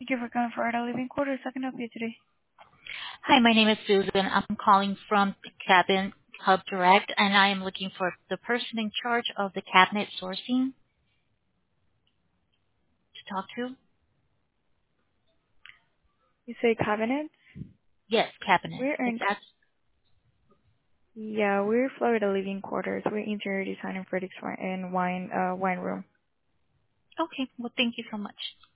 Thank you for calling Florida Living Quarters. How can I help you today? Hi, my name is Susan. I'm calling from Cabin Hub Direct, and I am looking for the person in charge of the cabinet sourcing to talk to. You say cabinets? Yes, cabinets. We're If in, that's we're Florida Living Quarters. We're interior design and critics and wine room. okay. Well, thank you so much.